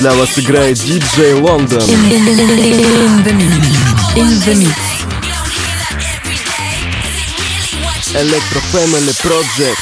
для вас играет DJ London. In the mix. Electro Family Project.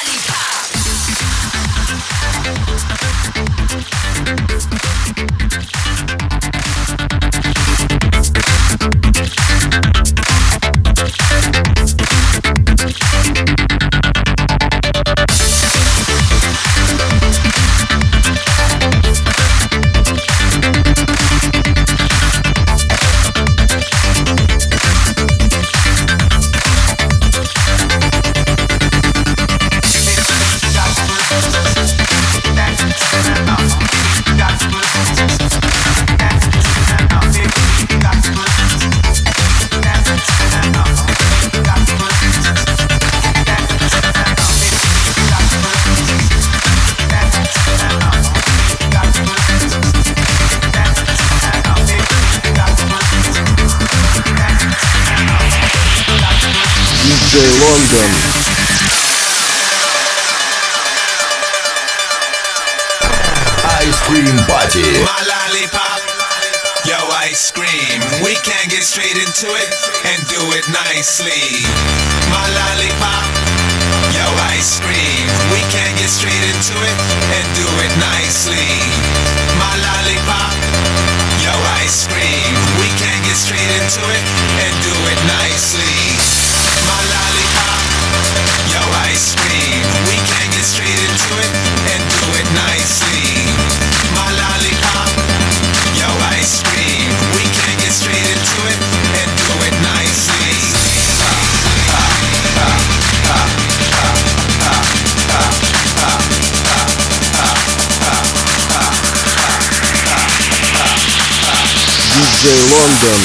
DJ London. Ice Cream Party. My lollipop, yo ice cream. We can get straight into it and do it nicely. My lollipop, yo ice cream. We can get straight into it and do it nicely. My lollipop, yo ice cream. We can get straight into it and do it nicely. My lollipop, yo ice cream. We can get straight into it and do it nicely. My lollipop, yo ice cream. We can get straight into it and do it nicely. DJ London.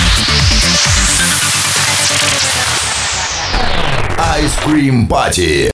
Ice Cream Party.